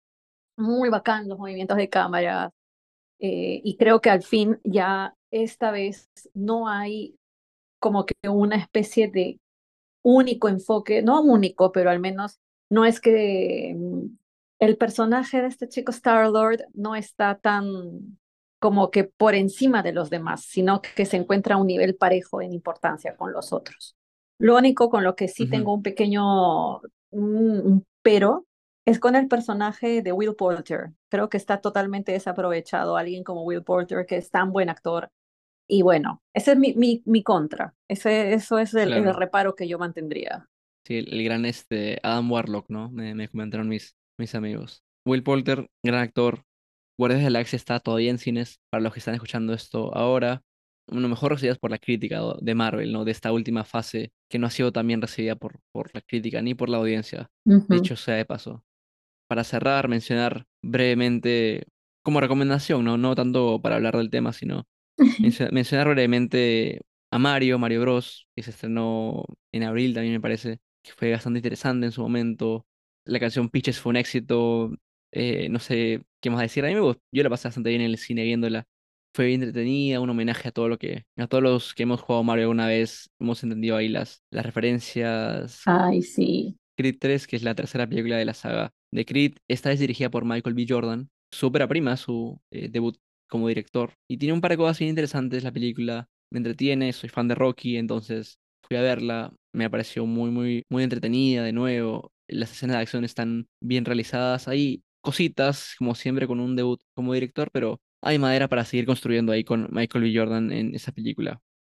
Muy bacán los movimientos de cámara, eh, y creo que al fin ya esta vez no hay como que una especie de único enfoque, no único, pero al menos no es que mm, el personaje de este chico Star-Lord no está tan como que por encima de los demás, sino que se encuentra a un nivel parejo en importancia con los otros. Lo único con lo que sí Ujú. tengo un pequeño un, un pero es con el personaje de Will Poulter. Creo que está totalmente desaprovechado alguien como Will Poulter, que es tan buen actor y bueno, ese es mi, mi, mi contra. Ese, eso es el, el Claro. reparo que yo mantendría. Sí, el, el gran este Adam Warlock, ¿no? Me, me comentaron mis, mis amigos. Will Poulter, gran actor. Guardias de la Galaxia está todavía en cines, para los que están escuchando esto ahora. Bueno, mejor recibidas por la crítica do- de Marvel, ¿no? De esta última fase, que no ha sido tan bien recibida por, por la crítica ni por la audiencia. Ujú. Dicho sea de paso. Para cerrar, mencionar brevemente, como recomendación, ¿no? No tanto para hablar del tema, sino mencio- mencionar brevemente a Mario, Mario Bros, que se estrenó en abril también me parece, que fue bastante interesante en su momento. La canción Peaches fue un éxito, eh, no sé qué más decir. A mí me gustó, yo la pasé bastante bien en el cine viéndola. Fue bien entretenida, un homenaje a todo lo que, a todos los que hemos jugado Mario alguna vez, hemos entendido ahí las, las referencias. Ay, sí. Creed tres, que es la tercera película de la saga de Creed, esta es dirigida por Michael B. Jordan, su ópera prima, su eh, debut como director. Y tiene un par de cosas bien interesantes la película, me entretiene, soy fan de Rocky, entonces fui a verla, me pareció muy, muy, muy entretenida de nuevo, las escenas de acción están bien realizadas, hay cositas, como siempre, con un debut como director, pero hay madera para seguir construyendo ahí con Michael B. Jordan en esa película.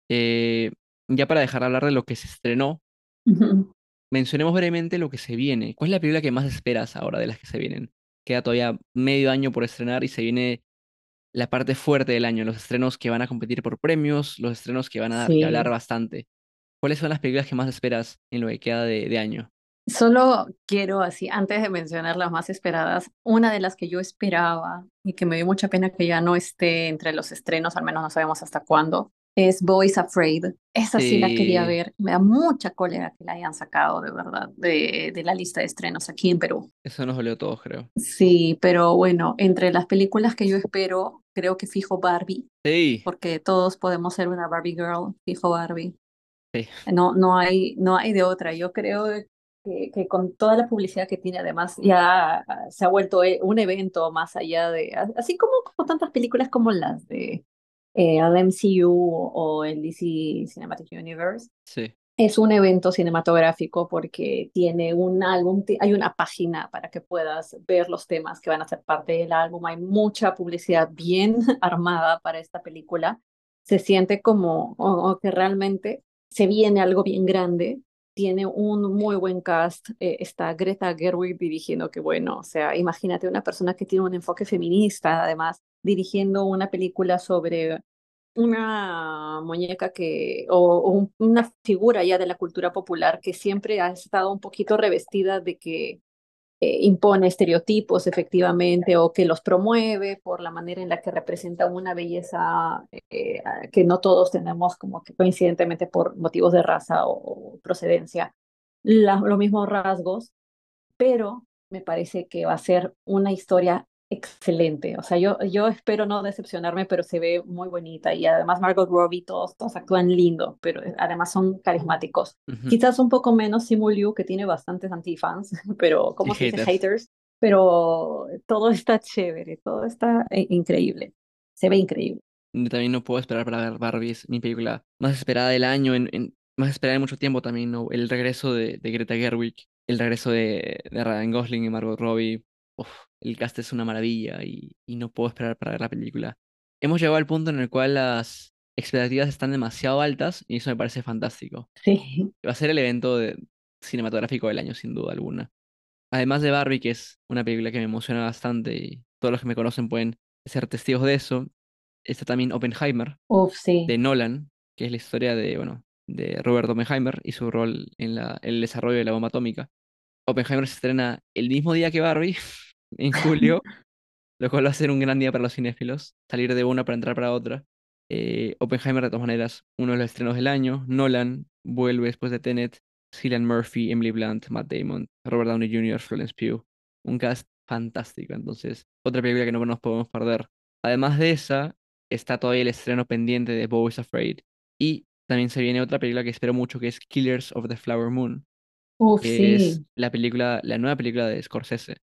Eh, ya para dejar de hablar de lo que se estrenó, Ujú. mencionemos brevemente lo que se viene. ¿Cuál es la película que más esperas ahora de las que se vienen? Queda todavía medio año por estrenar y se viene la parte fuerte del año, los estrenos que van a competir por premios, los estrenos que van a dar que hablar Sí. bastante. ¿Cuáles son las películas que más esperas en lo que queda de, de año? Solo quiero así, antes de mencionar las más esperadas, una de las que yo esperaba y que me dio mucha pena que ya no esté entre los estrenos, al menos no sabemos hasta cuándo, es Boys Afraid. Esa sí la quería Sí, ver. Me da mucha cólera que la hayan sacado, de verdad, de, de la lista de estrenos aquí en Perú. eso nos dolió a todos, creo. Sí, pero bueno, entre las películas que yo espero, creo que fijo Barbie, Sí, porque todos podemos ser una Barbie girl, fijo Barbie. sí, No, no hay, no hay de otra. Yo creo que, que con toda la publicidad que tiene, además, ya ah, se ha vuelto eh, un evento más allá de, a- así como, como tantas películas como las de eh, el M C U o el D C Cinematic Universe. sí. Es un evento cinematográfico porque tiene un álbum, ti- hay una página para que puedas ver los temas que van a ser parte del álbum. Hay mucha publicidad bien armada para esta película se siente como o, o que realmente se viene algo bien grande. Tiene un muy buen cast. Eh, está Greta Gerwig dirigiendo, que bueno, o sea, imagínate una persona que tiene un enfoque feminista, además, dirigiendo una película sobre una muñeca que, o, o un- una figura ya de la cultura popular que siempre ha estado un poquito revestida de que eh, impone estereotipos efectivamente o que los promueve por la manera en la que representa una belleza eh, que no todos tenemos como que coincidentemente por motivos de raza o, o procedencia, la- los mismos rasgos, pero me parece que va a ser una historia excelente. O sea, yo, yo espero no decepcionarme, pero se ve muy bonita y además Margot Robbie, todos, todos actúan lindo, pero además son carismáticos. Ujú. Quizás un poco menos Simu Liu, que tiene bastantes antifans, pero, Y ¿cómo se dice? haters. Haters, pero todo está chévere, todo está eh, increíble. Se ve increíble. Yo también no puedo esperar para ver Barbie, es mi película más esperada del año, en, en- más esperada en mucho tiempo también, ¿no? El regreso de, de Greta Gerwig, el regreso de, de Ryan Gosling y Margot Robbie. Uf, el cast es una maravilla y, y no puedo esperar para ver la película. Hemos llegado al punto en el cual las expectativas están demasiado altas y eso me parece fantástico. Sí. Va a ser el evento de- cinematográfico del año, sin duda alguna. Además de Barbie, que es una película que me emociona bastante y todos los que me conocen pueden ser testigos de eso, está también Oppenheimer Uf, sí. de Nolan, que es la historia de, bueno, de Robert Oppenheimer y su rol en la, en el desarrollo de la bomba atómica. Oppenheimer se estrena el mismo día que Barbie, en julio, lo cual va a ser un gran día para los cinéfilos, salir de una para entrar para otra. Eh, Oppenheimer, de todas maneras, uno de los estrenos del año. Nolan vuelve después de Tenet. Cillian Murphy, Emily Blunt, Matt Damon, Robert Downey junior, Florence Pugh. Un cast fantástico. Entonces, otra película que no nos podemos perder. Además de esa, está todavía el estreno pendiente de Beau is Afraid. Y también se viene otra película que espero mucho, que es Killers of the Flower Moon, Uf, que es sí. la película, la nueva película de Scorsese,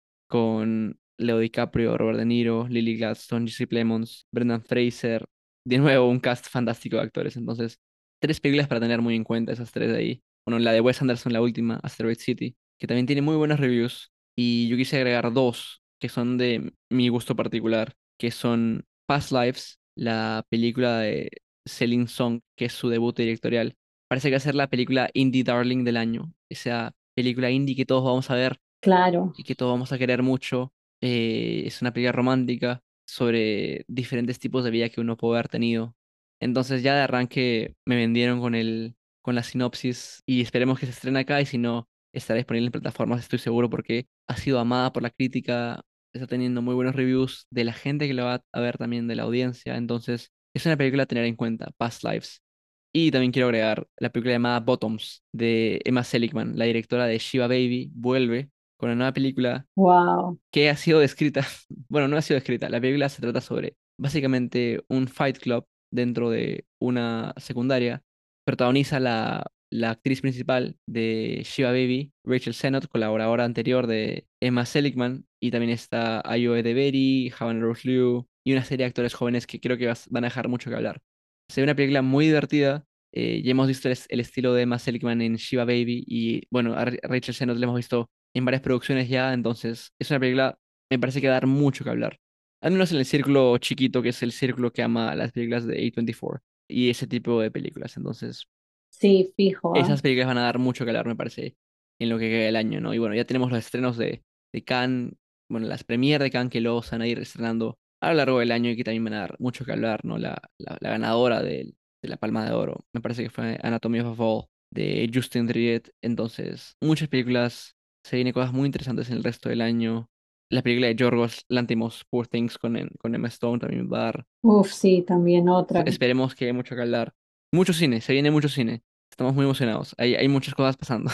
con Leo DiCaprio, Robert De Niro, Lily Gladstone, Jesse Plemons, Brendan Fraser, de nuevo un cast fantástico de actores. Entonces, tres películas para tener muy en cuenta, esas tres de ahí. Bueno, la de Wes Anderson, la última, Asteroid City, que también tiene muy buenas reviews. Y yo quise agregar dos que son de mi gusto particular, que son Past Lives, la película de Celine Song, que es su debut directorial. Parece que va a ser la película indie darling del año, esa película indie que todos vamos a ver Claro. y que todos vamos a querer mucho. Eh, es una película romántica sobre diferentes tipos de vida que uno puede haber tenido. Entonces ya de arranque me vendieron con el, con la sinopsis y esperemos que se estrene acá y si no, estará disponible en plataformas, estoy seguro, porque ha sido amada por la crítica, está teniendo muy buenos reviews de la gente que lo va a ver también de la audiencia. Entonces es una película a tener en cuenta, Past Lives. Y también quiero agregar la película llamada Bottoms de Emma Seligman, la directora de Shiva Baby, vuelve con una nueva película Wow. que ha sido descrita, bueno, no ha sido descrita, la película se trata sobre básicamente un fight club dentro de una secundaria. Protagoniza la, la actriz principal de Shiva Baby, Rachel Sennott, colaboradora anterior de Emma Seligman, y también está Ayo Edebiri, Havana Rose Liu, y una serie de actores jóvenes que creo que vas- van a dejar mucho que hablar. Se ve una película muy divertida. Eh, ya hemos visto el, el estilo de Emma Seligman en Shiva Baby y bueno, a Ra- Rachel Sennott la hemos visto en varias producciones ya, entonces es una película, me parece que va a dar mucho que hablar. Al menos en el círculo chiquito, que es el círculo que ama las películas de A veinticuatro y ese tipo de películas. Entonces, Sí, fijo, ¿ah? esas películas van a dar mucho que hablar, me parece, en lo que queda del año, ¿no? Y bueno, ya tenemos los estrenos de, de Cannes, bueno, las premieres de Cannes que luego se van a ir estrenando a lo largo del año y que también van a dar mucho que hablar, ¿no? La, la, la ganadora del- de, la Palma de Oro, me parece que fue Anatomy of a Fall, de Justin Triet. Entonces, muchas películas, se vienen cosas muy interesantes en el resto del año. La película de Yorgos Lanthimos, Poor Things, con, em- con Emma Stone también va a dar. Uf, sí, también otra. Esperemos que haya mucho que hablar. Mucho cine, se viene mucho cine. Estamos muy emocionados. Hay, hay muchas cosas pasando.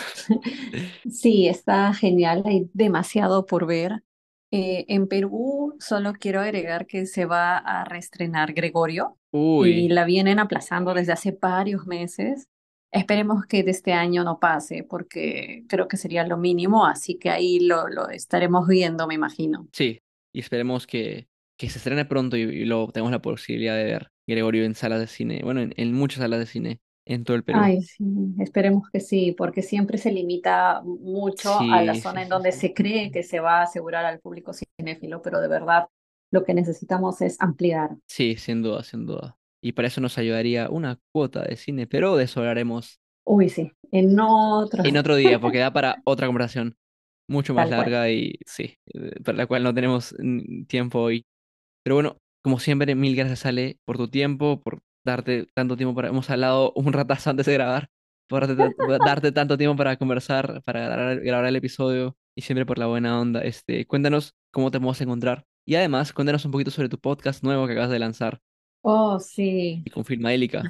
Sí, está genial, hay demasiado por ver. Eh, en Perú solo quiero agregar que se va a reestrenar Gregorio y Uy, la vienen aplazando desde hace varios meses. Esperemos que de este año no pase porque creo que sería lo mínimo, así que ahí lo, lo estaremos viendo, me imagino. sí. Y esperemos que, que se estrene pronto y, y lo tengamos la posibilidad de ver Gregorio en salas de cine. Bueno, en, en muchas salas de cine en todo el Perú. Ay, sí, esperemos que sí, porque siempre se limita mucho a la Sí, sí, zona en sí, donde sí. se cree que se va a asegurar al público cinéfilo, pero de verdad lo que necesitamos es ampliar. Sí, sin duda, sin duda. y para eso nos ayudaría una cuota de cine, pero de eso hablaremos Uy, sí, en otro, en otro día, porque da para otra conversación mucho más tal cual. larga y sí, eh, para la cual no tenemos mm, tiempo hoy. Pero bueno, como siempre, mil gracias, Ale, por tu tiempo, por darte tanto tiempo para... Hemos hablado un ratazo antes de grabar, por darte, por darte tanto tiempo para conversar, para grabar, grabar el episodio y siempre por la buena onda. Este, cuéntanos cómo te podemos encontrar. Y además, cuéntanos un poquito sobre tu podcast nuevo que acabas de lanzar Oh, sí. y con Filmaélica.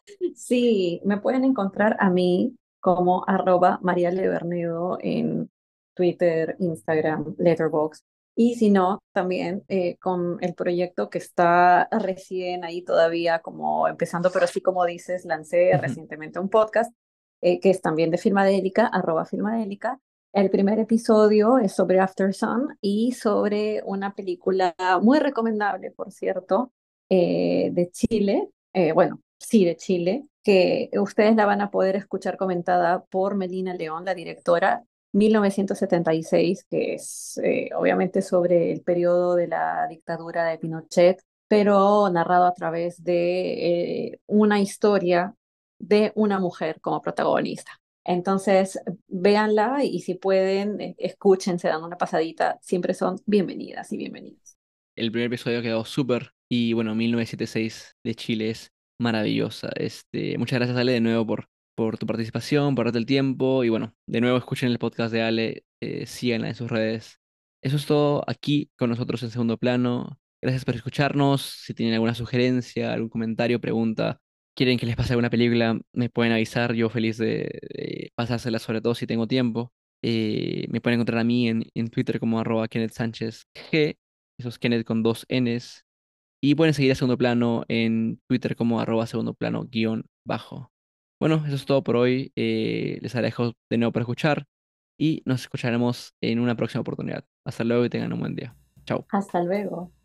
Sí, me pueden encontrar a mí como arroba María Levernedo en Twitter, Instagram, Letterboxd. Y si no, también eh, con el proyecto que está recién ahí todavía como empezando, pero sí como dices, lancé Ujú. recientemente un podcast eh, que es también de Filmadélica, arroba Filmadélica. El primer episodio es sobre After Sun y sobre una película muy recomendable, por cierto, eh, de Chile, eh, bueno, sí, de Chile, que ustedes la van a poder escuchar comentada por Melina León, la directora, mil novecientos setenta y seis, que es eh, obviamente sobre el periodo de la dictadura de Pinochet, pero narrado a través de eh, una historia de una mujer como protagonista. Entonces, véanla y si pueden, eh, escúchense dando una pasadita, siempre son bienvenidas y bienvenidos. El primer episodio quedó súper y bueno, mil novecientos setenta y seis de Chile es maravillosa. Este, muchas gracias, Ale, de nuevo por, por tu participación, por darte el tiempo y bueno, de nuevo escuchen el podcast de Ale, eh, síganla en sus redes. Eso es todo aquí con nosotros en segundo plano. Gracias por escucharnos. Si tienen alguna sugerencia, algún comentario, pregunta, quieren que les pase alguna película, me pueden avisar. Yo feliz de, de pasársela, sobre todo si tengo tiempo. Eh, me pueden encontrar a mí en, en Twitter como arroba Kenneth Sánchez G. Eso es Kenneth con dos Ns. Y pueden seguir a Segundo Plano en Twitter como arroba segundo plano guión bajo. Bueno, eso es todo por hoy. Eh, les agradezco de nuevo por escuchar y nos escucharemos en una próxima oportunidad. Hasta luego y tengan un buen día. Chao. Hasta luego.